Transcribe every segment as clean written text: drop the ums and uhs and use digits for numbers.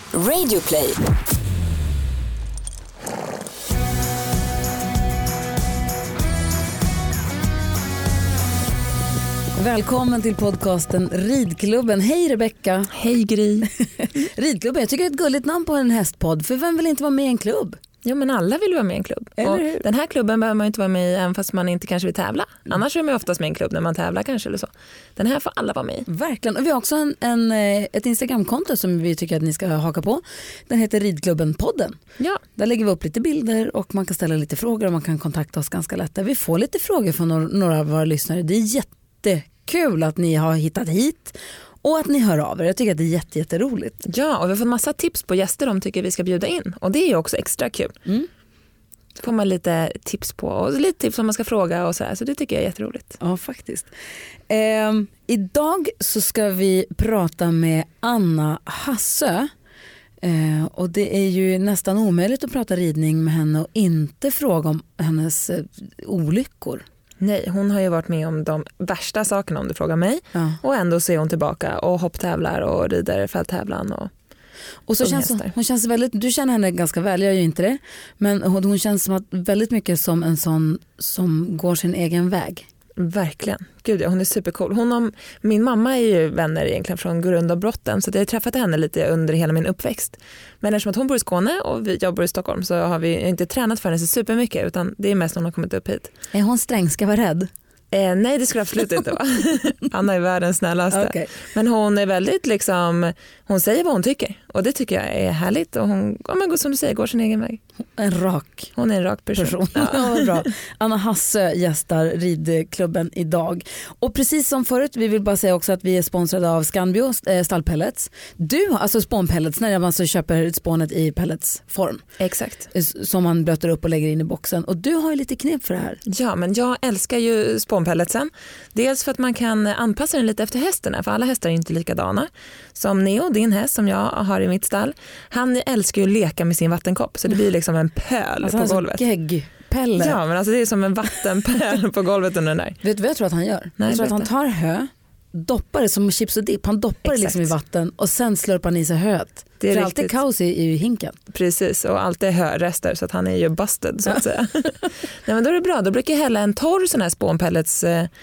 Radioplay. Välkommen till podcasten Ridklubben. Hej Rebecka. Hej Gry. Ridklubben, jag tycker det är ett gulligt namn på en hästpodd. För vem vill inte vara med i en klubb? Jo, men alla vill vara med i en klubb. Och den här klubben behöver man inte vara med i även fast man inte kanske vill tävla. Annars är man oftast med i en klubb när man tävlar kanske eller så. Den här får alla vara med i. Verkligen. Och vi har också ett Instagramkonto som vi tycker att ni ska haka på. Den heter Ridklubben-podden. Ja. Där lägger vi upp lite bilder och man kan ställa lite frågor och man kan kontakta oss ganska lätt. Vi får lite frågor från några av våra lyssnare. Det är jättekul att ni har hittat hit. Och att ni hör av er. Jag tycker att det är jätteroligt. Ja, och vi har fått massa tips på gäster de tycker vi ska bjuda in. Och det är ju också extra kul. Så får man lite tips på. Och lite tips om man ska fråga och så här. Så det tycker jag är jätteroligt. Ja, faktiskt. Idag så ska vi prata med Anna Hassö. Och det är ju nästan omöjligt att prata ridning med henne och inte fråga om hennes olyckor. Nej, hon har ju varit med om de värsta sakerna om du frågar mig. Ja. Och ändå så är hon tillbaka och hopptävlar och rider fälttävlan och så känns hon känns väldigt, du känner henne ganska väl, jag gör ju inte det. Men hon känns som att väldigt mycket som en sån som går sin egen väg. Verkligen. Gud, ja, hon är supercool. Min mamma är ju vänner egentligen från Grundavbrotten så jag har träffat henne lite under hela min uppväxt. Men eftersom att hon bor i Skåne och jag bor i Stockholm så har vi inte tränat för henne så supermycket utan det är mest när hon har kommit upp hit. Är hon sträng, ska vara rädd? Nej, det skulle absolut inte vara. Anna är världens snällaste. Okay. Men hon är väldigt hon säger vad hon tycker. Och det tycker jag är härligt. Och hon går som du säger, går sin egen väg. Hon är en rak person. Ja, bra. Anna Hassö gästar Ridklubben idag. Och precis som förut, vi vill bara säga också att vi är sponsrade av Scanbio stallpellets. Du har alltså spånpellets när man så köper spånet i pelletsform. Exakt. Som man blöter upp och lägger in i boxen. Och du har ju lite knep för det här. Ja, men jag älskar ju spånpelletsen. Dels för att man kan anpassa den lite efter hästarna. För alla hästar är inte likadana. Som Neo, din häst som jag har i mitt stall. Han älskar ju att leka med sin vattenkopp. Så det blir liksom en pöl på golvet. Geggpelle. Ja, men alltså det är som en vattenpöl på golvet under den där. Vet du vad jag tror att han gör? Nej, jag tror att han tar hö, doppar det som chips och dipp. Han doppar det liksom i vatten och sen slurpar han i sig höet. Det är för alltid kaos i hinken. Precis, och allt är hörrester så att han är ju busted så att säga. Nej, men då är det bra. Då brukar jag hälla en torr sån här spånpellets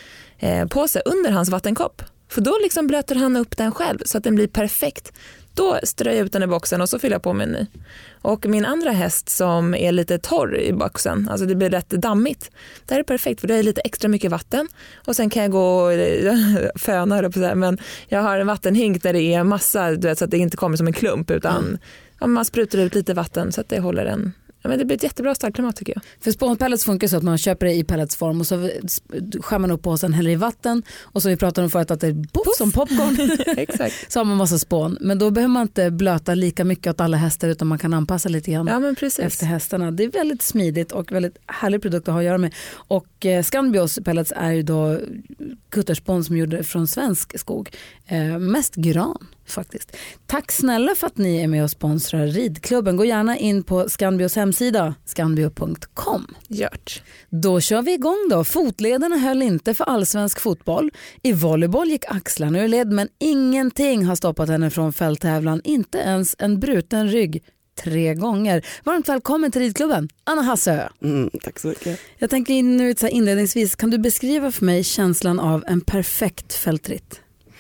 påse under hans vattenkopp. För då liksom blöter han upp den själv så att den blir perfekt. Då ströjar jag ut den i boxen och så fyller jag på med en ny. Och min andra häst som är lite torr i boxen, alltså det blir rätt dammigt. Det här är perfekt för det är lite extra mycket vatten. Och sen kan jag gå och föna på så här, men jag har en vattenhink där det är massa, du vet, så att det inte kommer som en klump utan man sprutar ut lite vatten så att det håller en. Ja, men det blir ett jättebra startklimat tycker jag. För spånpellets funkar så att man köper det i pelletsform och så skär man upp på och sen häller i vatten och så vi pratade om förut att det är som popcorn. Exakt. Så har man massa spån. Men då behöver man inte blöta lika mycket åt alla hästar utan man kan anpassa lite grann efter hästarna. Det är väldigt smidigt och väldigt härlig produkt att ha att göra med. Och Scanbios pellets är ju då kutterspån som gjorde från svensk skog. Mest gran faktiskt. Tack snälla för att ni är med och sponsrar Ridklubben. Gå gärna in på Scanbios hemsida, scanbio.com. Gjort. Då kör vi igång då. Fotledarna höll inte för allsvensk fotboll. I volleyboll gick axlarna ur led men ingenting har stoppat henne från fälttävlan. Inte ens en bruten rygg 3 gånger. Varmt välkommen till Ridklubben, Anna Hassö. Tack så mycket. Jag tänker nu så här inledningsvis, kan du beskriva för mig känslan av en perfekt fältritt?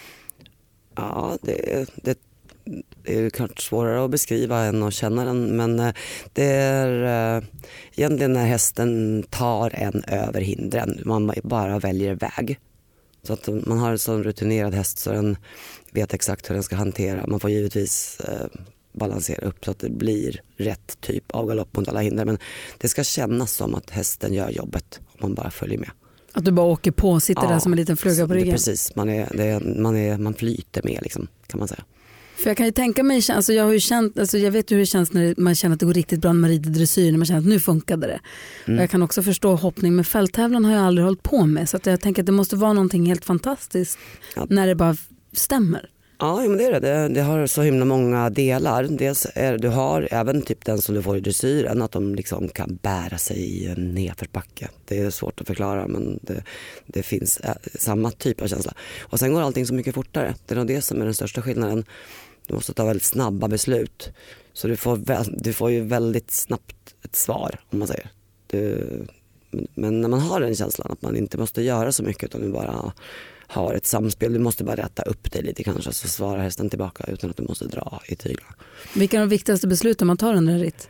Ja, det är ju kanske svårare att beskriva än att känna den, men det är egentligen när hästen tar en över hindren. Man bara väljer väg. Så att man har en sån rutinerad häst så den vet exakt hur den ska hantera. Man får givetvis balansera upp så att det blir rätt typ av galopp mot alla hinder. Men det ska kännas som att hästen gör jobbet om man bara följer med. Att du bara åker på, sitter där som en liten fluga på ryggen. Precis, man flyter med liksom, kan man säga. För jag kan ju tänka mig, alltså jag vet ju hur det känns när man känner att det går riktigt bra när man rider dressyr, när man känner att nu funkade det. Och jag kan också förstå hoppning, men fälttävlan har jag aldrig hållit på med. Så att jag tänker att det måste vara någonting helt fantastiskt när det bara stämmer. Ja, men det är det. Det har så himla många delar. Dels du har även typ den som du får i dressyren, att de liksom kan bära sig i en nedförsbacke. Det är svårt att förklara, men det finns samma typ av känsla. Och sen går allting så mycket fortare. Det är nog det som är den största skillnaden. Du måste ta väldigt snabba beslut. Så du får ju väldigt snabbt ett svar, om man säger. Men när man har den känslan att man inte måste göra så mycket utan du bara har ett samspel, du måste bara rätta upp dig lite kanske, så svarar hästen tillbaka utan att du måste dra i tyglarna. Vilka är de viktigaste besluten man tar under en ritt?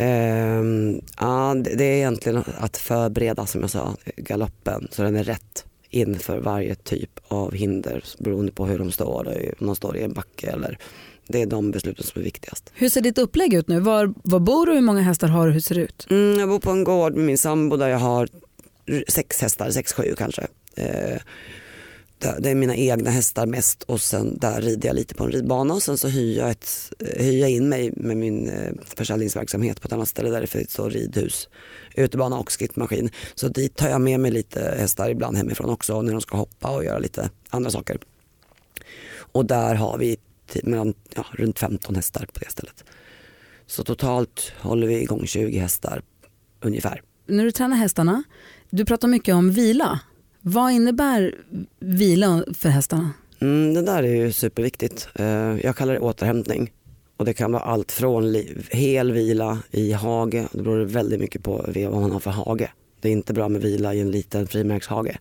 Det är egentligen att förbereda, som jag sa, galoppen så den är rätt inför varje typ av hinder beroende på hur de står, om de står i en backe eller. Det är de besluten som är viktigast. Hur ser ditt upplägg ut nu? Var bor du? Hur många hästar har du? Hur ser det ut? Jag bor på en gård med min sambo där jag har 6 hästar, 6-7 kanske. Det är mina egna hästar mest och sen där rider jag lite på en ridbana och sen så hyr jag in mig med min försäljningsverksamhet på ett annat ställe där det finns så ridhus, utebana och skrittmaskin. Så dit tar jag med mig lite hästar ibland hemifrån också när de ska hoppa och göra lite andra saker. Och där har vi runt 15 hästar på det stället. Så totalt håller vi igång 20 hästar ungefär. När du tränar hästarna, du pratar mycket om vila. Vad innebär vila för hästarna? Det där är ju superviktigt. Jag kallar det återhämtning. Och det kan vara allt från hel vila i hage. Det beror väldigt mycket på vad man har för hage. Det är inte bra med vila i en liten frimärkshage.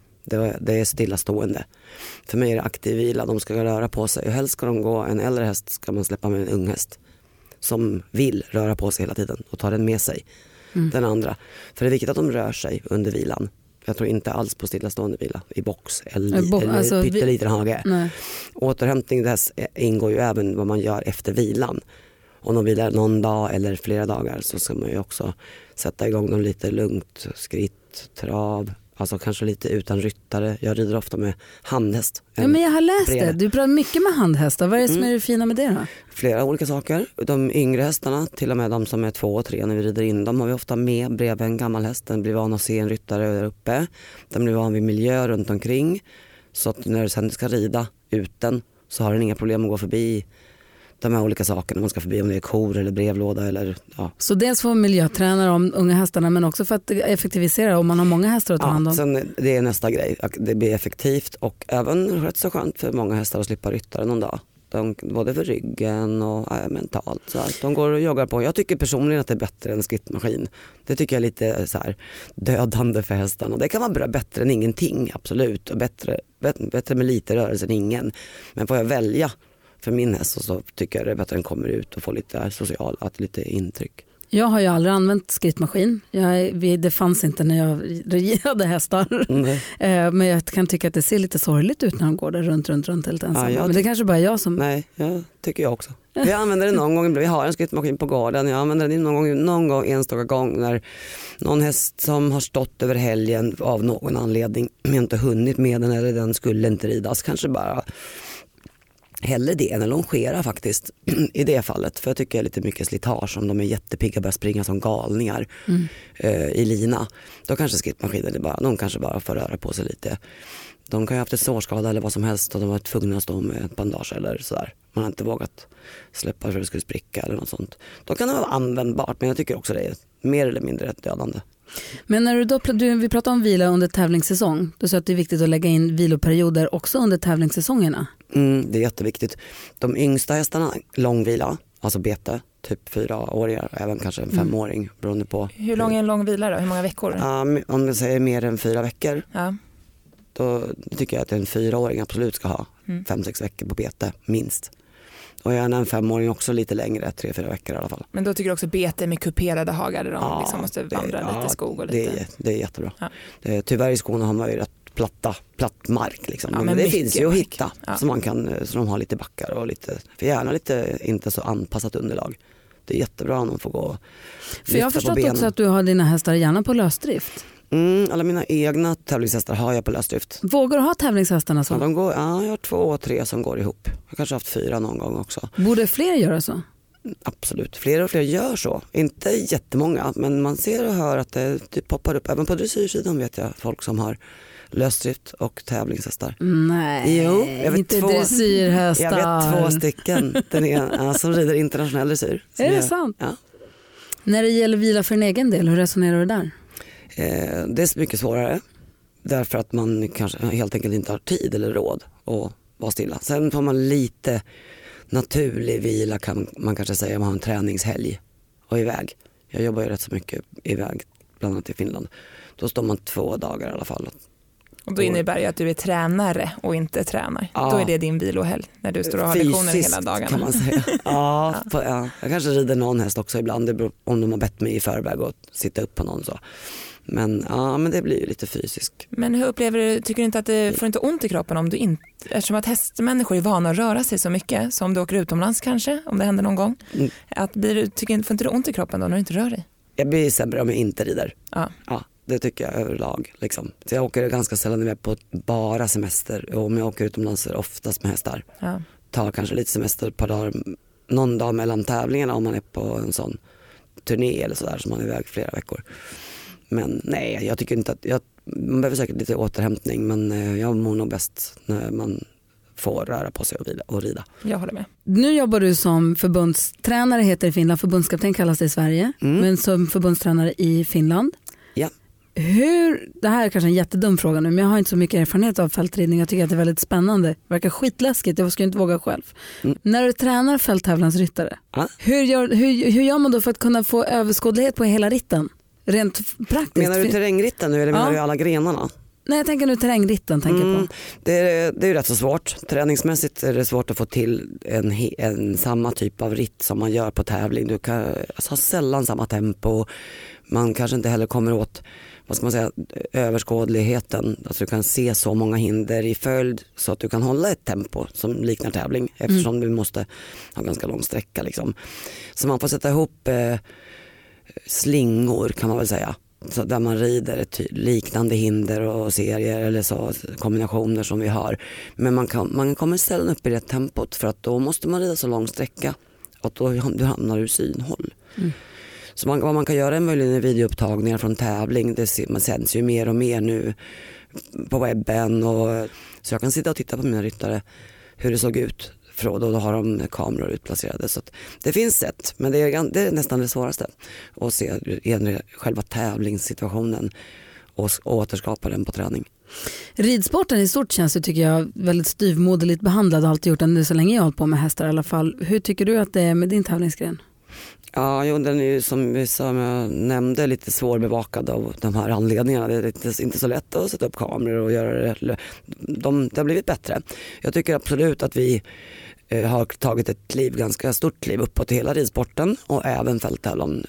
Det är stillastående. För mig är det aktiv vila. De ska röra på sig. Och helst ska de gå, en äldre häst ska man släppa med en ung häst. Som vill röra på sig hela tiden och ta den med sig. Den andra. För det är viktigt att de rör sig under vilan. Jag tror inte alls på stillastående vila i box eller pytteliten hage. Nej. Återhämtning dess ingår ju även vad man gör efter vilan. Om de vilar någon dag eller flera dagar så ska man ju också sätta igång dem lite lugnt, skritt, trav. Alltså kanske lite utan ryttare. Jag rider ofta med handhäst. Ja, men jag har läst det. Du pratar mycket med handhästar. Vad är det som är det fina med det då? Flera olika saker. De yngre hästarna, till och med de som är 2 och 3 när vi rider in dem, har vi ofta med bredvid en gammal häst. Den blir van att se en ryttare där uppe. Den blir van vid miljö runt omkring. Så att när du sen ska rida ut den så har den inga problem att gå förbi de här olika sakerna. Man ska förbi om det är kor eller brevlåda. Eller, ja. Så dels får miljötränare om unga hästarna men också för att effektivisera om man har många hästar att ta hand om. Sen, det är nästa grej. Det blir effektivt och även rätt så skönt för många hästar att slippa ryttare någon dag. Både för ryggen och mentalt. Så att de går och joggar på. Jag tycker personligen att det är bättre än skrittmaskin. Det tycker jag är lite så här dödande för hästarna. Det kan vara bättre än ingenting, absolut. Och bättre med lite rörelse än ingen. Men får jag välja för min häst så tycker jag det är bättre att den kommer ut och får lite socialt, lite intryck. Jag har ju aldrig använt skrittmaskin. Det fanns inte när jag hade hästar. Men jag kan tycka att det ser lite sorgligt ut när de går där runt helt ensamma. Men det kanske bara är jag som... Nej, jag tycker jag också. Jag använder det någon gång. Vi har en skrittmaskin på gården. Jag använder det någon gång enstaka gång när någon häst som har stått över helgen av någon anledning inte hunnit med den eller den skulle inte ridas. Kanske bara... hellre det än att longera faktiskt i det fallet. För jag tycker det är lite mycket slitage om de är jättepigga och börjar springa som galningar i lina. Då kanske skrittmaskinen de kanske bara får röra på sig lite. De kan ju ha haft ett sårskada eller vad som helst och de var tvungna att stå med ett bandage eller sådär. Man har inte vågat släppa för att det skulle spricka eller något sånt. Då kan det vara användbart, men jag tycker också det är mer eller mindre dödande. Men när vi pratar om vila under tävlingssäsong, du sa att det är viktigt att lägga in viloperioder också under tävlingssäsongerna. Det är jätteviktigt. De yngsta hästarna, långvila, alltså bete, typ 4-åringar, även kanske en 5-åring beroende på. Hur lång är en lång vila då? Hur många veckor? Om jag säger mer än 4 veckor, ja. Då tycker jag att en 4-åring absolut ska ha 5-6 veckor på bete, minst. Och gärna en 5-åring också lite längre, 3-4 veckor i alla fall. Men då tycker du också bete med kuperade hagar där de liksom måste vandra lite skog och lite... Det är jättebra. Ja. Tyvärr i Skåne har man ju rätt platt mark liksom. Ja, men det finns ju att hitta så man kan, så de har lite backar och lite, för gärna lite inte så anpassat underlag. Det är jättebra om de får gå. För jag har förstått också att du har dina hästar gärna på lösdrift. Alla mina egna tävlingshästar har jag på lösdrift. Vågar du ha tävlingshästarna så? Ja, jag har 2-3 som går ihop. Jag har kanske haft 4 någon gång också. Borde fler göra så? Absolut, fler och fler gör så. Inte jättemånga, men man ser och hör att det poppar upp. Även på dressyrsidan vet jag folk som har lösdrift och tävlingshästar. Nej, jo, inte dressyrhästar. Jag vet 2 stycken. Den är som rider internationell dressyr. Är det sant? Ja. När det gäller vila för en egen del, hur resonerar du där? Det är mycket svårare. Därför att man kanske helt enkelt inte har tid eller råd att vara stilla. Sen får man lite naturlig vila kan man kanske säga, man har en träningshelg och iväg. Jag jobbar ju rätt så mycket iväg, bland annat i Finland. Då står man 2 dagar i alla fall. Och då innebär det att du är tränare och inte tränar. Ja. Då är det din vilohelg när du står och har lektioner hela dagarna. Kan man säga. Ja. Jag kanske rider någon häst också ibland. Det beror om de har bett mig i förväg och sitta upp på någon så. Men det blir ju lite fysiskt. Men hur upplever du, tycker du inte att det får inte ont i kroppen om du inte, eftersom att hästmänniskor är vana att röra sig så mycket, som du åker utomlands kanske, om det händer någon gång. Får inte du ont i kroppen då när du inte rör dig? Jag blir sämre om jag inte rider. Ja. Det tycker jag överlag. Liksom. Så jag åker ganska sällan iväg på bara semester. Och om jag åker utomlands är det oftast med hästar. Ja. Tar kanske lite semester ett par dagar, någon dag mellan tävlingarna om man är på en sån turné eller sådär som man är iväg flera veckor. Men nej, jag tycker inte att man behöver säkert lite återhämtning, men jag mår nog bäst när man får röra på sig och rida. Jag håller med. Nu jobbar du som förbundstränare, heter i Finland, förbundskapten kallas det i Sverige, men som förbundstränare i Finland. Ja. Det här är kanske en jättedum fråga nu, men jag har inte så mycket erfarenhet av fältridning. Jag tycker att det är väldigt spännande. Det verkar skitläskigt, jag skulle inte våga själv. När du tränar fälttävlansryttare, hur gör man då för att kunna få överskådlighet på hela ritten? Rent praktiskt. Menar du terrängritten nu eller menar du alla grenarna? Nej, jag tänker nu terrängritten. På. Det är ju rätt så svårt. Träningsmässigt är det svårt att få till en samma typ av ritt som man gör på tävling. Du kan ha sällan samma tempo. Man kanske inte heller kommer åt, vad ska man säga, överskådligheten. Alltså du kan se så många hinder i följd så att du kan hålla ett tempo som liknar tävling. Eftersom du måste ha ganska lång sträcka liksom. Så man får sätta ihop slingor kan man väl säga. Så där man rider liknande hinder och serier eller så kombinationer som vi har. Men man kommer sällan upp i det tempot, för att då måste man rida så lång sträcka att då hamnar ur synhåll. Så vad man kan göra är möjligen videoupptagningar från tävling. Man sänds ju mer och mer nu på webben, så jag kan sitta och titta på mina ryttare hur det såg ut. Då har de kameror utplacerade, så att det finns sätt, men det är nästan det svåraste att se själva tävlingssituationen och återskapa den på träning. Ridsporten i stort känns, tycker jag, väldigt styvmoderligt behandlad och alltid gjort den så länge jag har hållit på med hästar i alla fall. Hur tycker du att det är med din tävlingsgren? Ja, den är ju som jag nämnde lite svårbevakad av de här anledningarna. Det är inte så lätt att sätta upp kameror och göra det. Det har blivit bättre. Jag tycker absolut att vi har tagit ett ganska stort kliv uppåt i hela ridsporten och även fälttävlan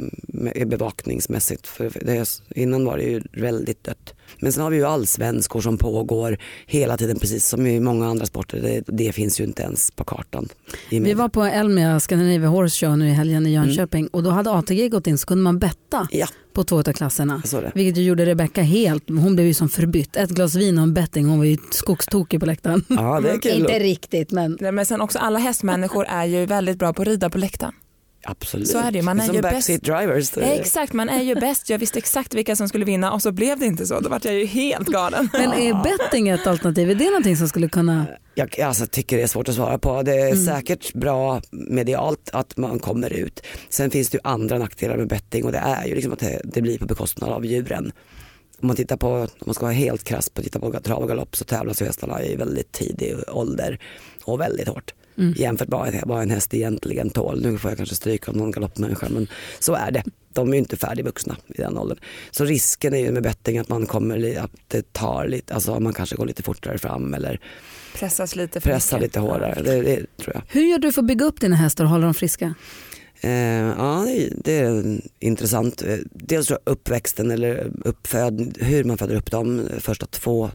bevakningsmässigt. För innan var det ju väldigt dött. Men sen har vi ju allsvenskor som pågår hela tiden, precis som i många andra sporter. Det finns ju inte ens på kartan. Vi var på Elmia Scandinavian Horse Show nu i helgen i Jönköping och då hade ATG gått in, så kunde man betta på 2 av klasserna. Vilket ju gjorde Rebecca helt, hon blev ju som förbytt. Ett glas vin och en betting, hon var ju skogstokig på läktaren. Ja, det är kul. Inte riktigt, men sen också alla hästmänniskor är ju väldigt bra på att rida på läktaren. Absolut. Så är det. Man är som ju backseat drivers. Exakt, man är ju bäst. Jag visste exakt vilka som skulle vinna och så blev det inte så. Då var jag ju helt galen. Men är betting ett alternativ? Är det någonting som skulle kunna... Jag tycker det är svårt att svara på. Det är säkert bra medialt att man kommer ut. Sen finns det ju andra nackdelar med betting, och det är ju liksom att det blir på bekostnad av djuren. Om man ska vara helt krass på att titta på trav och galopp, så tävlas hästarna i väldigt tidig ålder och väldigt hårt. Jämfört med vad en häst egentligen tål. Nu får jag kanske stryka om någon galoppmänniska, men så är det. De är ju inte färdigvuxna i den åldern. Så risken är ju med betting att att det tar lite, alltså man kanske går lite fortare fram eller pressar lite hårdare. Det tror jag. Hur gör du för att bygga upp dina hästar och hålla dem friska? Ja, det är intressant. Dels uppväxten eller hur man föder upp dem första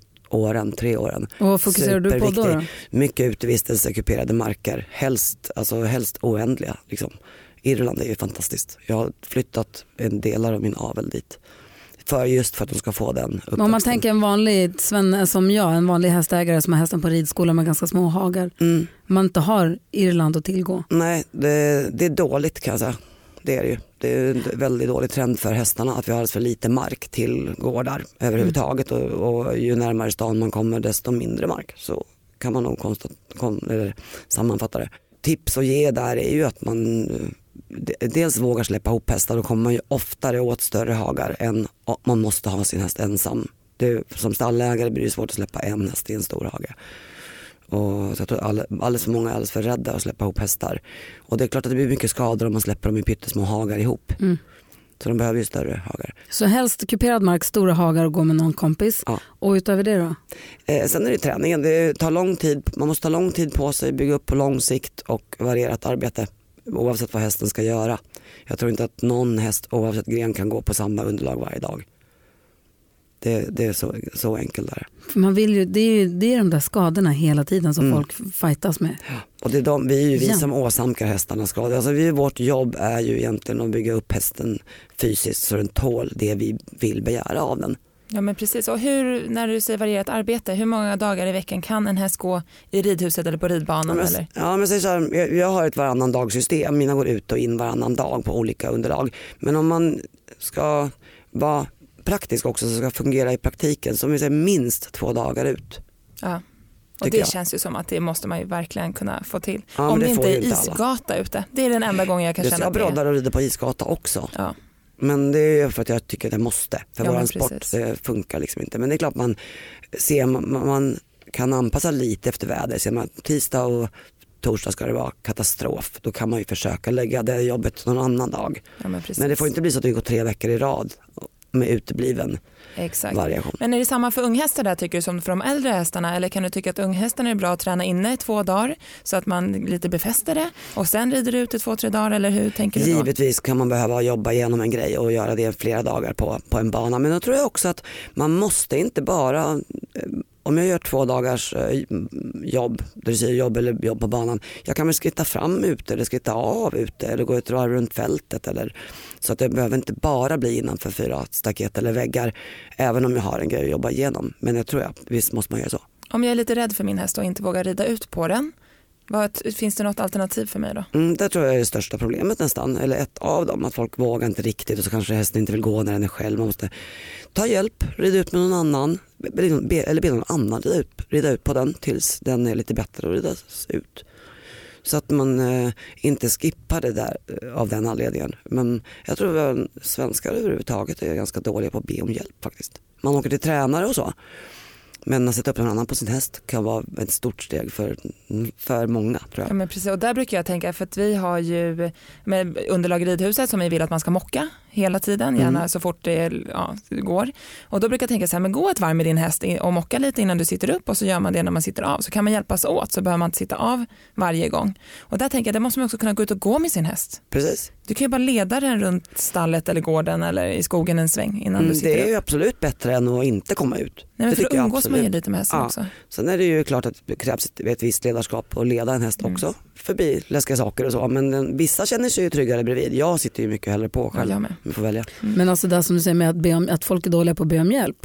3 åren. Och vad fokuserar du på då? Mycket utevistelse, kuperade marker. Helst oändliga. Liksom. Irland är ju fantastiskt. Jag har flyttat en del av min avel dit. Just för att de ska få den uppväxten. Om man tänker en vanlig Sven som jag, en vanlig hästägare som har hästen på ridskola med ganska små hagar. Man inte har Irland att tillgå. Nej, det är dåligt kan jag säga. Det är det ju. Det är en väldigt dålig trend för hästarna att vi har alldeles för lite mark till gårdar överhuvudtaget, och ju närmare stan man kommer desto mindre mark. Så kan man nog sammanfatta det. Tips att ge där är ju att man dels vågar släppa ihop hästar. Då kommer man ju oftare åt större hagar än man måste ha sin häst ensam. Som stallägare blir det svårt att släppa en häst i en stor hage. Och så jag tror alldeles för många är alldeles för rädda att släppa ihop hästar. Och det är klart att det blir mycket skador om man släpper dem i pyttesmå hagar ihop. Så de behöver ju större hagar. Så helst kuperad mark, stora hagar och gå med någon kompis. Ja. Och utöver det då? Sen är det träningen. Det tar lång tid. Man måste ta lång tid på sig, bygga upp på lång sikt och varierat arbete. Oavsett vad hästen ska göra. Jag tror inte att någon häst oavsett gren kan gå på samma underlag varje dag. Det är så enkelt där. För man vill ju, det är de där skadorna hela tiden som folk fightas med. Ja. Och det är vi är ju vi som åsamkar hästarna skador. Alltså vårt jobb är ju egentligen att bygga upp hästen fysiskt så den tål det vi vill begära av den. Ja men precis. Och när du säger varierat arbete, hur många dagar i veckan kan en häst gå i ridhuset eller på ridbanan? Men säg så här, jag har ett varannan dagsystem. Mina går ut och in varannan dag på olika underlag. Men om man ska vara praktisk också så ska fungera i praktiken som vi säger minst 2 dagar ut. Ja. Och det känns ju som att det måste man ju verkligen kunna få till. Ja, om det inte är isgata ute. Det är den enda gången jag kan känna att det är. Jag broddar och rider på isgata också. Ja. Men det är för att jag tycker att det måste. För våran sport funkar liksom inte. Men det är klart man kan anpassa lite efter väder. Ser man tisdag och torsdag ska det vara katastrof. Då kan man ju försöka lägga det jobbet någon annan dag. Ja, men det får inte bli så att det går 3 veckor i rad med utebliven variation. Men är det samma för unghästar där tycker du som för de äldre hästarna, eller kan du tycka att unghästarna är bra att träna inne 2 dagar så att man lite befäster det och sen rider ut i 2-3 dagar, eller hur tänker du då? Givetvis kan man behöva jobba igenom en grej och göra det flera dagar på en bana, men då tror jag också att man måste inte bara om jag gör 2 dagars jobb, dressurjobb eller jobb på banan, jag kan väl skritta fram ute eller skritta av ute eller gå ett varv runt fältet eller så att det behöver inte bara bli innanför 4 staket eller väggar även om jag har en grej att jobba igenom. Men jag tror visst måste man göra så. Om jag är lite rädd för min häst och inte vågar rida ut på den, finns det något alternativ för mig då? Det tror jag är det största problemet nästan, eller ett av dem, att folk vågar inte riktigt och så kanske hästen inte vill gå när den är själv. Man måste ta hjälp, rida ut med någon annan eller be någon annan rida ut på den tills den är lite bättre att ridas ut. Så att man inte skippar det där av den anledningen. Men jag tror att svenskar överhuvudtaget är ganska dåliga på att be om hjälp faktiskt. Man åker till tränare och så. Men att sätta upp någon annan på sin häst kan vara ett stort steg för många, tror jag. Ja, men precis. Och där brukar jag tänka, för att vi har ju med underlag i ridhuset som vi vill att man ska mocka hela tiden, gärna så fort det går. Och då brukar jag tänka så här, men gå ett varv med din häst och mocka lite innan du sitter upp och så gör man det när man sitter av. Så kan man hjälpas åt, så behöver man inte sitta av varje gång. Och där tänker jag, det måste man också kunna gå ut och gå med sin häst. Precis. Du kan ju bara leda den runt stallet eller gården eller i skogen en sväng innan du sitter upp. Det är ju absolut bättre än att inte komma ut. Nej, men för att umgås man ju lite med hästen också. Sen är det ju klart att det krävs ett visst ledarskap och leda en häst också förbi läskiga saker och så. Men vissa känner sig ju tryggare bredvid. Jag sitter ju mycket hellre på själv. Vi får välja. Men alltså det som du säger med att folk är dåliga på att be om hjälp.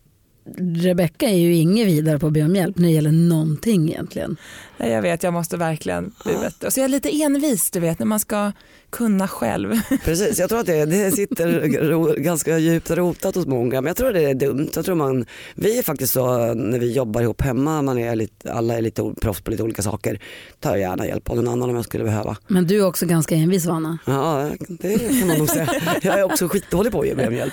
Rebecka är ju ingen vidare på att be om hjälp när det gäller någonting egentligen. Nej, jag vet, jag måste verkligen och så är jag lite envis, du vet, när man ska kunna själv. Precis, jag tror att det sitter ganska djupt rotat hos många, men jag tror det är dumt. Jag tror vi är faktiskt så när vi jobbar ihop hemma, alla är lite proffs på lite olika saker, tar gärna hjälp av någon annan om jag skulle behöva. Men du är också ganska envis, Vanna. Ja, det kan man nog säga. Jag är också skitdålig på att be om hjälp.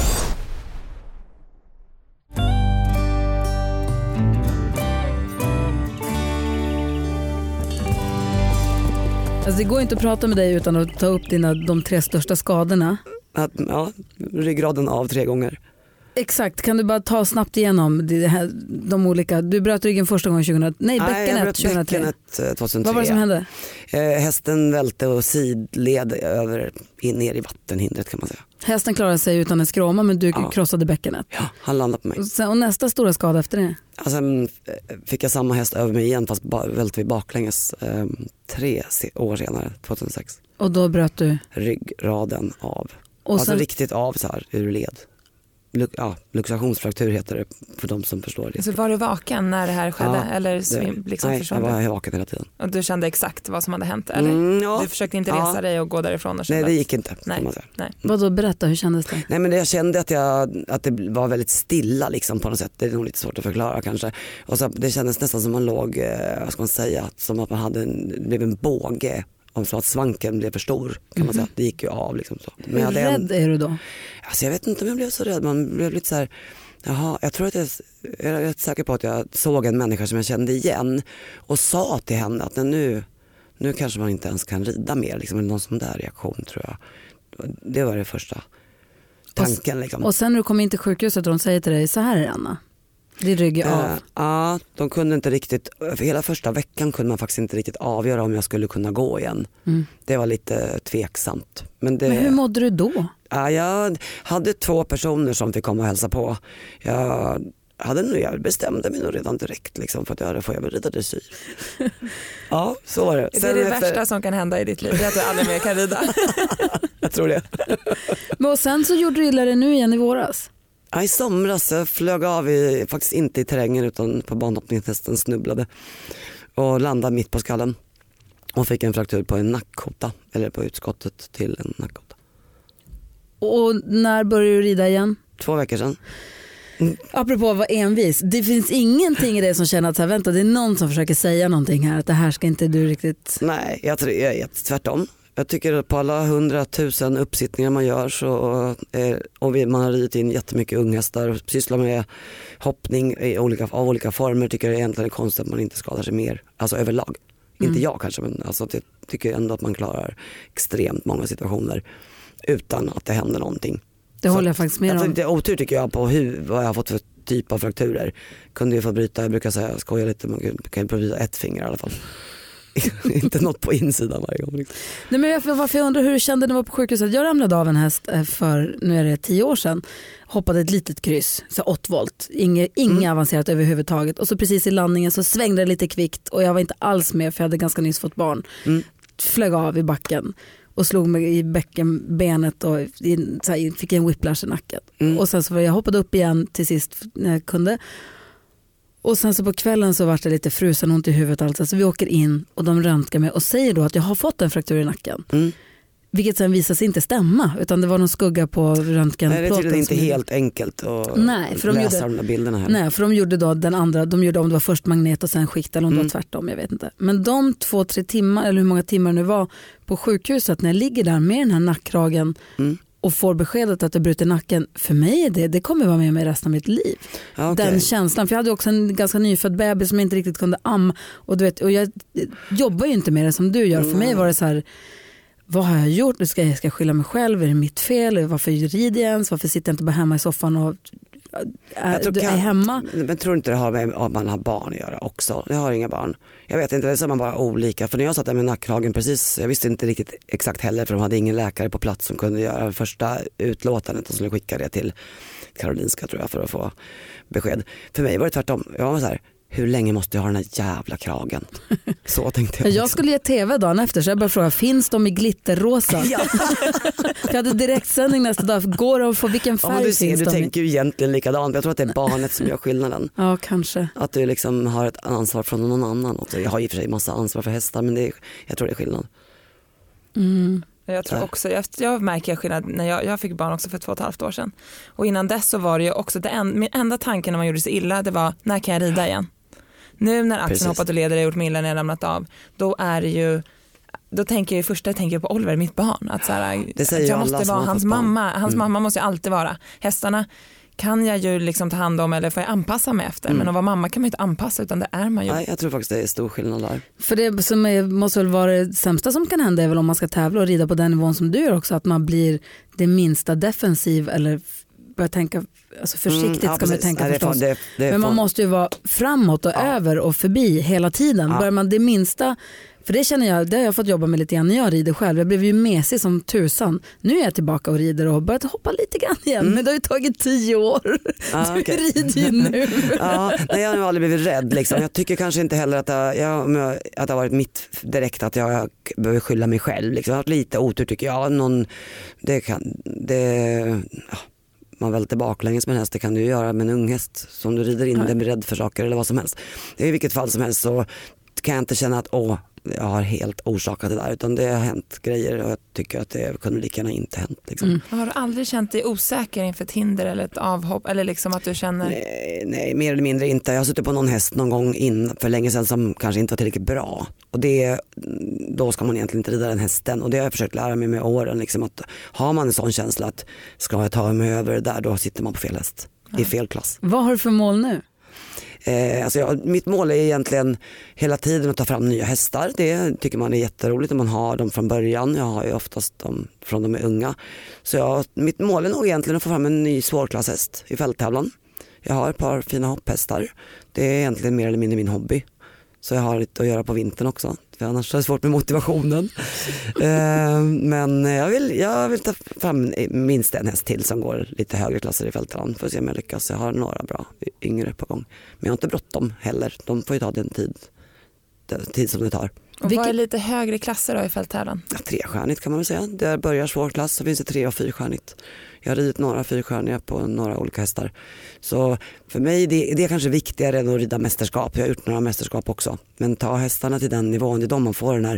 Alltså det går inte att prata med dig utan att ta upp de 3 största skadorna. Ja, ryggraden av 3 gånger. Exakt, kan du bara ta snabbt igenom de olika. Du bröt ryggen första gången bäckenet 2003. 2003. Vad var det som hände? Hästen välte och sidled ner i vattenhindret kan man säga. Hästen klarade sig utan en skråma, men du krossade bäckenet. Ja, han landade på mig. Och nästa stora skada efter det? Sen fick jag samma häst över mig igen, fast välte vi baklänges 3 år senare, 2006. Och då bröt du? Ryggraden av. Och alltså riktigt av så här, ur led. Luxationsfraktur heter det för de som förstår det. Så var du vaken när det här skedde? Eller nej, jag var vaken hela tiden. Och du kände exakt vad som hade hänt? Eller? Du försökte inte resa dig och gå därifrån? Och nej, det gick inte. Nej. Vad berätta, hur kändes det? Nej, men jag kände att det var väldigt stilla liksom, på något sätt. Det är nog lite svårt att förklara kanske. Och så, det kändes nästan som man låg, vad ska man säga, som att man blev en båge. Om så att svanken blev för stor kan man säga. Det gick ju av liksom så. Men hur rädd är du då? Alltså jag vet inte om jag blev så rädd. Man blev lite så här, Jaha, jag tror att jag är rätt säker på att jag såg en människa som jag kände igen och sa till henne att nu kanske man inte ens kan rida mer. Liksom, någon sån där reaktion tror jag. Det var det första tanken. Liksom. Och sen när du kom in till sjukhuset och de säger till dig, så här är det, Anna. Det rygger av. Ja, de kunde inte riktigt, för hela första veckan kunde man faktiskt inte riktigt avgöra om jag skulle kunna gå igen. Det var lite tveksamt. Men hur mådde du då? Ja, jag hade 2 personer som fick komma och hälsa på. Jag bestämde mig nog redan direkt liksom, för att jag får rida dressyr. Ja, så var det. Det är det värsta som kan hända i ditt liv, det är att du aldrig mer kan rida. Jag tror det. Men och sen så gjorde du illa det nu igen i våras? Ja, i somras jag flög av faktiskt inte i terrängen utan på banhoppningshästen, snubblade och landade mitt på skallen och fick en fraktur på en nackkota, eller på utskottet till en nackkota. Och när började du rida igen? 2 veckor sedan. Apropå att vara envis, det finns ingenting i det som känner att så här, vänta, det är någon som försöker säga någonting här, att det här ska inte du riktigt... Nej, jag är tvärtom. Jag tycker att på alla 100 000 uppsittningar man gör man har ridit in jättemycket unghästar och sysslar med hoppning av olika former, tycker jag egentligen är konstigt att man inte skadar sig mer, alltså överlag. Inte jag kanske, men alltså, jag tycker ändå att man klarar extremt många situationer utan att det händer någonting. Det håller jag faktiskt med om. Det är otur tycker jag på vad jag har fått för typ av frakturer. Kunde ju få bryta, jag brukar säga, skoja lite, man kan ju bryta ett finger i alla fall. Inte något på insidan varje gång. Liksom. Nej, men varför jag undrar hur du kände när du var på sjukhuset. Jag ramlade av en häst för, nu är det 10 år sedan. Hoppade ett litet kryss, så 8 volt. Inget avancerat överhuvudtaget. Och så precis i landningen så svängde det lite kvickt och jag var inte alls med för jag hade ganska nyss fått barn. Flög av i backen och slog mig i bäckenbenet och fick en whiplash i nacken. Och sen så jag hoppade upp igen till sist när jag kunde. Och sen så på kvällen så var det lite frusen, ont i huvudet alltså. Så vi åker in och de röntgar mig och säger då att jag har fått en fraktur i nacken. Vilket sen visar sig inte stämma, utan det var någon skugga på röntgenplåten. Nej, det är tydligen inte helt enkelt att läsa de där bilderna här. Nej, för de gjorde då den andra, de gjorde om det var först magnet och sen skikt eller om det var tvärtom, jag vet inte. Men de 2-3 timmar, eller hur många timmar det nu var på sjukhuset, när jag ligger där med den här nackkragen och får beskedet att jag bryter nacken, för mig är det kommer vara med mig resten av mitt liv. Okay. Den känslan, för jag hade också en ganska nyfödd bebis som jag inte riktigt kunde amma och du vet, och jag jobbar ju inte med det som du gör. För mig var det så här, vad har jag gjort? Nu ska jag skylla mig själv, är det mitt fel? Varför rider jag ens? Varför sitter jag inte bara hemma i soffan och är hemma? Men tror inte det har med att man har barn att göra också? Jag har inga barn. Jag vet inte, det är så man bara olika. För när jag satt där med nackkragen precis, jag visste inte riktigt exakt heller, för de hade ingen läkare på plats som kunde göra första utlåtandet och skulle skicka det till Karolinska tror jag för att få besked. För mig var det tvärtom. Jag var så här, hur länge måste jag ha den här jävla kragen? Så tänkte jag. Jag skulle ge tv dagen efter så jag bara frågade, finns de i glitterrosa? Ja. Jag hade direktsändning nästa dag. Går de för vilken färg finns de? Du tänker ju egentligen likadant. Jag tror att det är barnet som gör skillnaden. Ja, kanske. Att du liksom har ett ansvar från någon annan. Jag har i och för sig massa ansvar för hästar, men jag tror det är skillnad. Jag tror också, jag märker skillnad när jag fick barn också för 2,5 år sedan. Och innan dess så var det ju också, min enda tanke när man gjorde sig illa, det var, när kan jag rida igen? Nu när axeln hoppat och leder och gjort mig illa när jag ramlat av, då är det ju, då tänker jag först på Oliver, mitt barn, att så här, det säger jag måste vara hans mamma. Hans mamma måste jag alltid vara. Hästarna kan jag ju liksom ta hand om eller får jag anpassa mig efter. Men att vara mamma kan man inte anpassa, utan det är man ju. Nej, jag tror faktiskt det är stor skillnad där. För det som måste väl vara det sämsta som kan hända är väl om man ska tävla och rida på den nivån som du gör också, att man blir det minsta defensiv eller börja tänka, alltså försiktigt ska man tänka förstås. Men man måste ju vara framåt och över och förbi hela tiden. Börjar man det minsta, för det känner jag, det har jag fått jobba med lite grann när jag rider själv. Jag blev ju mesig som tusan. Nu är jag tillbaka och rider och har börjat hoppa lite grann igen. Men det har ju tagit 10 år. Du rider ju nu. Nej, jag har nog aldrig blivit rädd. Liksom. Jag tycker kanske inte heller att det har varit mitt direkt att jag behöver skylla mig själv. Liksom. Jag har haft lite otur tycker jag. Man välter baklänges med en häst, det kan du göra med en ung häst som du rider in, den blir rädd för saker eller vad som helst. I vilket fall som helst så kan jag inte känna att jag har helt orsakat det där, utan det har hänt grejer och jag tycker att det kunde lika gärna inte hänt. Liksom. Har du aldrig känt dig osäker inför ett hinder eller ett avhopp, eller liksom att du känner? Nej, mer eller mindre inte. Jag har suttit på någon häst någon gång för länge sedan som kanske inte var tillräckligt bra, och då ska man egentligen inte rida den hästen, och det har jag försökt lära mig med åren liksom, att har man en sån känsla att ska jag ta mig över det där, då sitter man på fel häst. i fel klass. Vad har du för mål nu? Mitt mål är egentligen hela tiden att ta fram nya hästar. Det tycker man är jätteroligt om man har dem från början. Jag har ju oftast dem från de är unga. Så mitt mål är nog egentligen att få fram en ny svårklasshäst i fälttävlan. Jag har ett par fina hopphästar. Det är egentligen mer eller mindre min hobby. Så jag har lite att göra på vintern också. För annars är det svårt med motivationen. Men jag vill ta fram minst en häst till som går lite högre klasser i fälttävlan. För att se om jag lyckas. Jag har några bra yngre på gång. Men jag har inte bråttom heller. De får ju ta den tid som det tar. Och vad är lite högre klasser då i fälttävlan? Ja, 3-stjärnigt kan man väl säga. Där börjar svår klass, så finns det 3- och 4-stjärnigt. Jag har ridit några 4-stjärniga på några olika hästar. Så för mig det är kanske viktigare än att rida mästerskap. Jag har gjort några mästerskap också. Men ta hästarna till den nivån, det är då man får den här,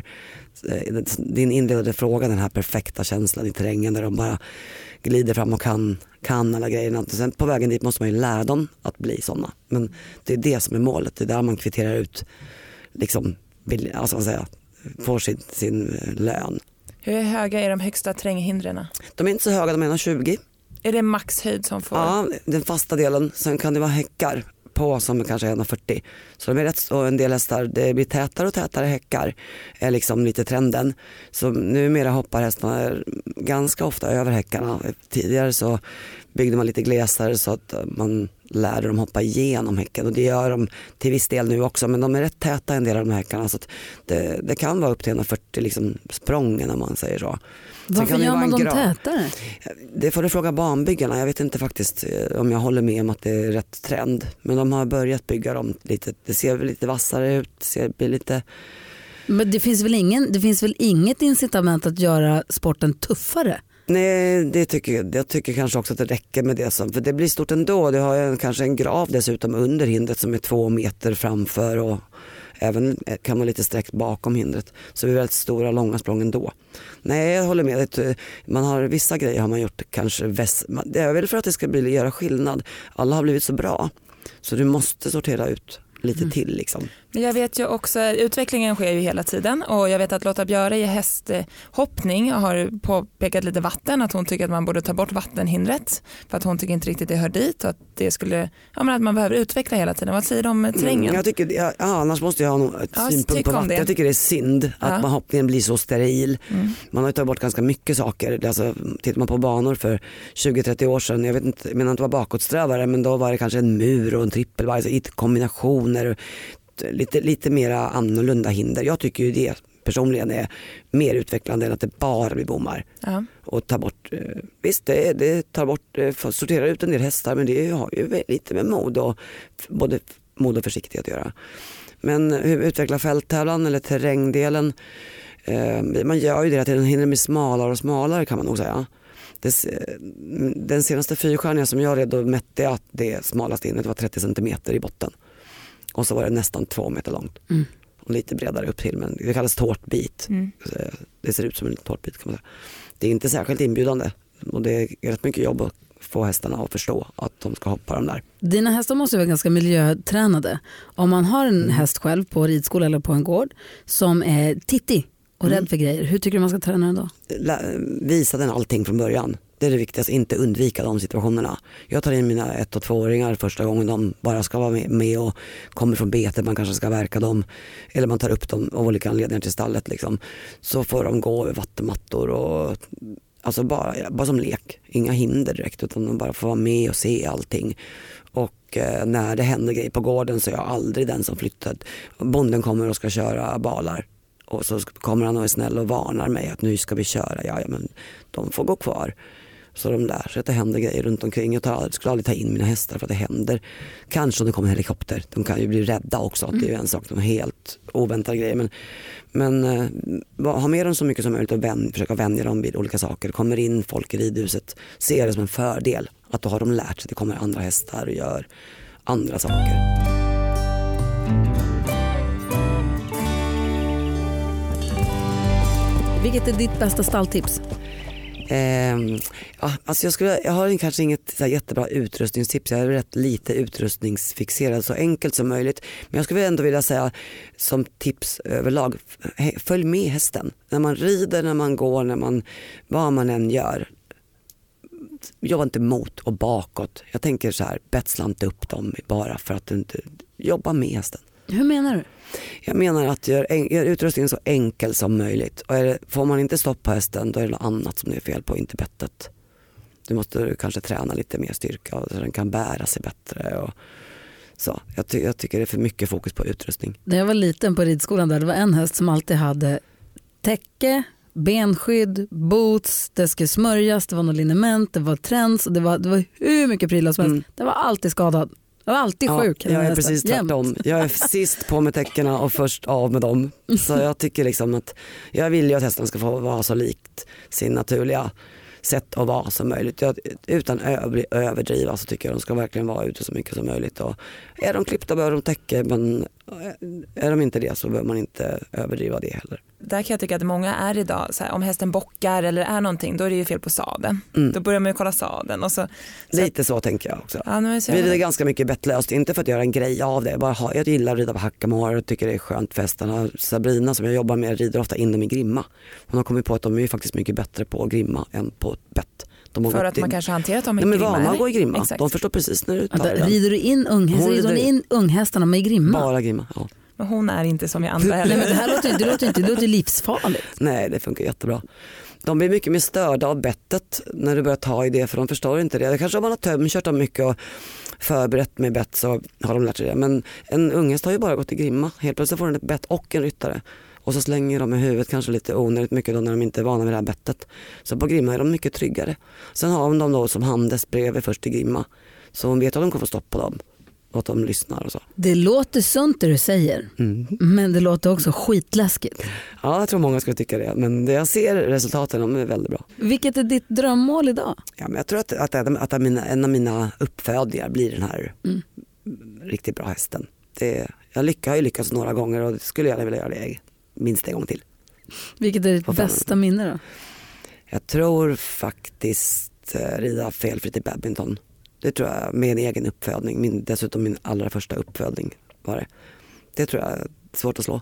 din inledande fråga, den här perfekta känslan i terrängen där de bara glider fram och kan alla grejerna. Sen på vägen dit måste man ju lära dem att bli sådana. Men det är det som är målet, det är där man kvitterar ut liksom, alltså vad säga, får sin lön. Hur höga är de högsta terränghindren? De är inte så höga, de är 1,20. Är det maxhöjd som får? Ja, den fasta delen. Sen kan det vara häckar på som kanske är 1,40. Så de är rätt, och en del hästar, det blir tätare och tätare häckar är liksom lite trenden. Så numera hoppar hästarna ganska ofta över häckarna. Tidigare så byggde man lite glesare så att man lärde dem hoppa igenom häcken, och det gör de till viss del nu också, men de är rätt täta en del av de här häckarna, så att det kan vara upp till 140 liksom sprången om man säger så. Varför gör man dem tätare? Det får du fråga banbyggarna. Jag vet inte faktiskt om jag håller med om att det är rätt trend, men de har börjat bygga dem lite, det ser väl lite vassare ut, blir lite. Men det finns väl inget incitament att göra sporten tuffare? Nej, jag tycker kanske också att det räcker med det, för det blir stort ändå. Det har kanske en grav dessutom under hindret som är 2 meter framför, och även kan vara lite sträckt bakom hindret. Så det är väldigt stora, långa språng ändå. Nej, jag håller med. Man har vissa grejer har man gjort kanske det är väl för att det ska göra skillnad. Alla har blivit så bra, så du måste sortera ut lite till liksom. Men jag vet ju också, utvecklingen sker ju hela tiden, och jag vet att Lotta Björe i hästhoppning har påpekat lite vatten, att hon tycker att man borde ta bort vattenhindret för att hon tycker inte riktigt det hör dit, och att det skulle, att man behöver utveckla hela tiden. Vad säger de om terrängen? Jag tycker, annars måste jag ha ett synpunkt på vatten. Jag tycker det är synd att hoppningen blir så steril. Man har ju tagit bort ganska mycket saker. Alltså, tittar man på banor för 20-30 år sedan, jag menar inte var bakåtsträvare, men då var det kanske en mur och en trippelvarg, alltså, i kombinationer, lite mera annorlunda hinder. Jag tycker ju det personligen är mer utvecklande än att det bara blir bommar. Och ta bort, visst det tar bort, sorterar ut en del hästar, men det har ju lite med mod och försiktighet att göra. Men hur utveckla fälttävlan eller terrängdelen, man gör ju det att den hinner bli smalare och smalare, kan man nog säga. Den senaste 4-stjärniga som jag red, då mätte jag att det smalaste hindret var 30 centimeter i botten. Och så var det nästan 2 meter långt. Och lite bredare upp till, men det kallas tårtbit. Det ser ut som en tårtbit, kan man säga. Det är inte särskilt inbjudande, och det är rätt mycket jobb att få hästarna att förstå att de ska hoppa de där. Dina hästar måste vara ganska miljötränade. Om man har en häst själv på ridskola eller på en gård som är tittig och rädd för grejer, hur tycker du man ska träna den då? Visa den allting från början. Det är det viktigaste, inte undvika de situationerna. Jag tar in mina 1- och 2-åringar första gången de bara ska vara med och kommer från betet, man kanske ska verka dem, eller man tar upp dem av olika anledningar till stallet liksom. Så får de gå över vattenmattor och alltså bara som lek, inga hinder direkt, utan de bara får vara med och se allting. Och när det händer grejer på gården så är jag aldrig den som flyttar. Bonden kommer och ska köra balar. Och så kommer han och är snäll och varnar mig att nu ska vi köra. Ja, men de får gå kvar. Så de lär sig att det händer grejer runt omkring. Jag skulle aldrig ta in mina hästar för att det händer. Kanske om det kommer en helikopter. De kan ju bli rädda också. Det är ju en sak, de helt oväntade grejer. Men ha med dem så mycket som möjligt och försöka vänja dem vid olika saker. Kommer in folk i ridhuset, ser det som en fördel att då har de lärt sig att det kommer andra hästar och gör andra saker. Vilket är ditt bästa stalltips? Alltså jag har kanske inget så här jättebra utrustningstips. Jag är rätt lite utrustningsfixerad, så enkelt som möjligt. Men jag skulle ändå vilja säga som tips överlag, följ med hästen. När man rider, när man går, vad man än gör. jobba inte mot och bakåt. Jag tänker så här, betsla inte upp dem bara för att inte jobba med hästen. Hur menar du? Jag menar att gör utrustningen så enkel som möjligt. Och får man inte stopp på hästen, då är det något annat som det är fel på, inte bettet. Du måste kanske träna lite mer styrka så den kan bära sig bättre. Och så. Jag tycker det är för mycket fokus på utrustning. När jag var liten på ridskolan där, det var en häst som alltid hade täcke, benskydd, boots, det skulle smörjas, det var något liniment, det var träns och det var hur mycket prylar som helst. Det var alltid skadad. Jag var alltid sjuk. Jag är precis tvärtom. Jag är sist på med täckena och först av med dem. Så jag tycker liksom att jag vill ju att hästen ska få vara så likt sin naturliga sätt att vara som möjligt. Utan överdriva så tycker jag att de ska verkligen vara ute så mycket som möjligt. Och är de klippta bör de täcka, men är de inte det så bör man inte överdriva det heller. Där kan jag tycka att många är idag, så här, om hästen bockar eller är någonting, då är det ju fel på sadeln. Då börjar man ju kolla sadeln. Och så lite så tänker jag också. Ja, vi rider ganska mycket bettlöst, inte för att göra en grej av det. Jag gillar att rida på hackamar och tycker det är skönt för hästarna. Sabrina som jag jobbar med rider ofta in dem i grimma. Hon har kommit på att de är faktiskt mycket bättre på att grimma än på bett. För att man kanske hanterat dem i grimma. De är vana att gå i grimma. Exakt. De förstår precis när du tar den. Rider du in unghästarna med grimma? Bara grimma, ja. Men hon är inte som i andra heller. Nej, men det låter livsfarligt. Nej, det funkar jättebra. De blir mycket mer störda av bettet när du börjar ta i det, för de förstår inte det. Kanske om man har tömkört dem mycket och förberett med bett så har de lärt sig det. Men en unghäst har ju bara gått i grimma. Helt plötsligt får den ett bett och en ryttare. Och så slänger de med huvudet kanske lite onödigt mycket då när de inte är vana med det här bettet. Så på grimma är de mycket tryggare. Sen har de då som handes bredvid först i grimma. Så de vet att de kommer få stopp på dem. Och att de lyssnar och så. Det låter sunt det du säger. Men det låter också skitläskigt. Ja, jag tror många skulle tycka det. Men jag ser resultaten, de är väldigt bra. Vilket är ditt drömmål idag? Ja, men jag tror att en av mina uppfödningar blir den här riktigt bra hästen. Jag har ju lyckats några gånger och skulle gärna vilja göra det minst en gång till. Vilket är ditt bästa minne då? Jag tror faktiskt rida felfritt i badminton. Det tror jag, med en egen uppfödning. Dessutom min allra första uppfödning var det. Det tror jag är svårt att slå.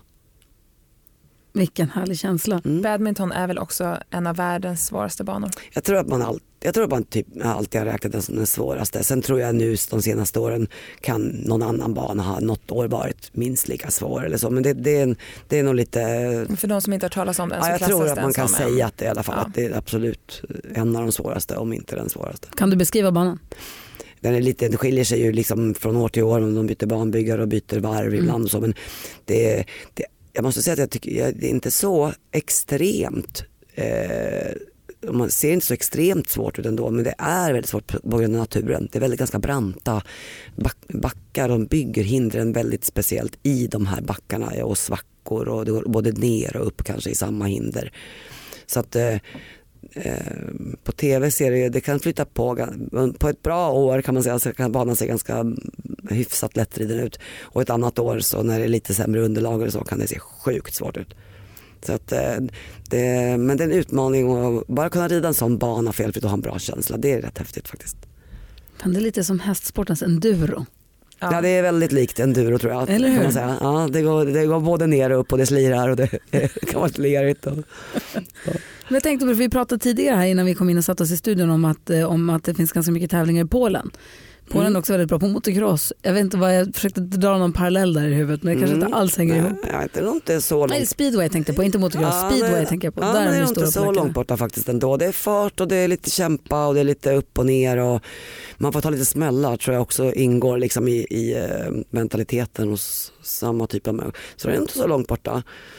Vilken härlig känsla. Badminton är väl också en av världens svåraste banor. Jag tror att man typ alltid har räknat den som den svåraste. Sen tror jag nu de senaste åren kan någon annan bana ha något år varit minst lika svår eller så. Men det är nog lite... För de som inte har talat om den så jag klassas tror att man kan som säga att det, i alla fall, att det är absolut en av de svåraste, om inte den svåraste. Kan du beskriva banan? Den skiljer sig ju liksom från år till år om de byter banbyggare och byter varv ibland och så, men jag måste säga att jag tycker det är inte så extremt man ser inte så extremt svårt ut ändå, men det är väldigt svårt på grund av naturen. Det är väldigt ganska branta backar, de bygger hindren väldigt speciellt i de här backarna och svackor, och det går både ner och upp kanske i samma hinder. Så att på tv ser det kan flytta på ett bra år kan man säga, så kan banan se ganska hyfsat lättriden ut, och ett annat år så när det är lite sämre underlag eller så kan det se sjukt svårt ut. Så att men det är en utmaning att bara kunna rida en sån bana felfritt och ha en bra känsla. Det är rätt häftigt faktiskt. Men det är lite som hästsportens enduro. Ja, det är väldigt likt enduro tror jag. Eller hur? Kan man säga. Ja, det går både ner och upp och det slirar och det kan vara lerigt. Men jag tänkte på, vi pratade tidigare här innan vi kom in och satt oss i studion om att det finns ganska mycket tävlingar i Polen. Polen är också väldigt bra på motocross. Jag vet inte vad, jag försökte dra någon parallell där i huvudet, men det kanske inte alls hänger ihop. Det är inte så långt. Nej, speedway tänkte jag på, inte motocross. Speedway tänker jag på. Ja, där är det inte så långt borta faktiskt ändå. Det är fart och det är lite kämpa och det är lite upp och ner och man får ta lite smällar, tror jag också ingår liksom i mentaliteten hos samma typ av människor. Så det är inte så långt borta.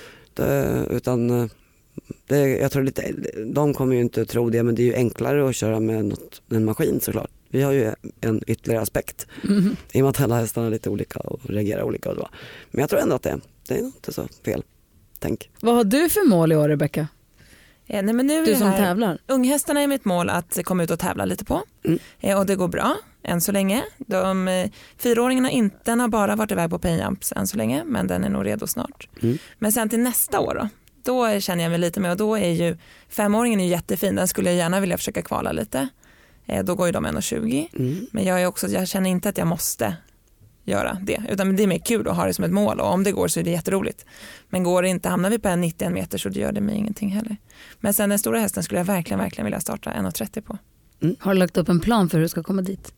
Jag tror lite, de kommer ju inte tro det, men det är ju enklare att köra med en maskin såklart. Vi har ju en ytterligare aspekt i och med att alla hästarna är lite olika och reagerar olika. Och men jag tror ändå att det är inte så fel. Tänk. Vad har du för mål i år, Rebecka? Nej, men nu du som tävlar. Unghästarna är mitt mål att komma ut och tävla lite på. Och det går bra än så länge. 4-åringarna den har bara varit iväg på penjumps än så länge, men den är nog redo snart. Men sen till nästa år då känner jag mig lite med, och då är ju 5-åringen är jättefin. Den skulle jag gärna vilja försöka kvala lite. Då går ju de 1,20. Men jag känner inte att jag måste göra det, utan det är mer kul att ha det som ett mål, och om det går så är det jätteroligt. Men går det inte, hamnar vi på 91 meter så det gör det mig ingenting heller. Men sen den stora hästen skulle jag verkligen vilja starta 1,30 på. Har du lagt upp en plan för hur du ska komma dit?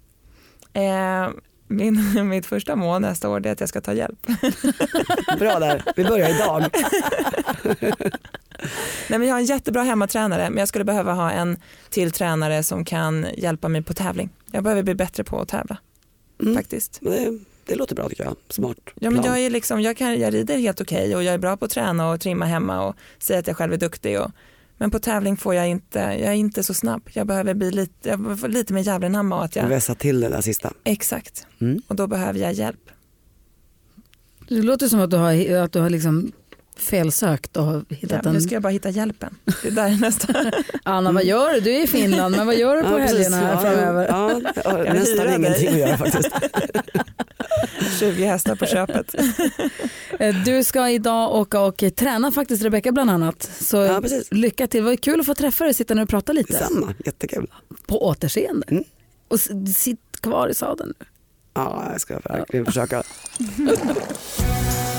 Mitt första mål nästa år är att jag ska ta hjälp. Bra där, vi börjar idag. Nej, men jag har en jättebra hemmatränare, men jag skulle behöva ha en till tränare som kan hjälpa mig på tävling. Jag behöver bli bättre på att tävla, faktiskt. Det låter bra tycker jag, smart plan. Ja, men jag är liksom, jag rider helt okej och jag är bra på att träna och trimma hemma och säga att jag själv är duktig. Men på tävling får jag är inte så snabb. Jag behöver bli lite mer jävlenamma. Och att jag vässa till det där sista. Exakt, och då behöver jag hjälp. Det låter som att du har liksom felsökt och hittat Nu ska jag bara hitta hjälpen. Det är där nästa. Anna, vad gör du? Du är i Finland, men vad gör du på helgerna här framöver? Ja, nästan ingenting att göra faktiskt. 20 hästar på köpet. Du ska idag åka och träna faktiskt, Rebecka bland annat. Så lycka till. Vad kul att få träffa dig och sitta nu och prata lite. Samma, jättekul. På återseende. Och sitt kvar i sadeln nu. Ja, jag ska verkligen försöka.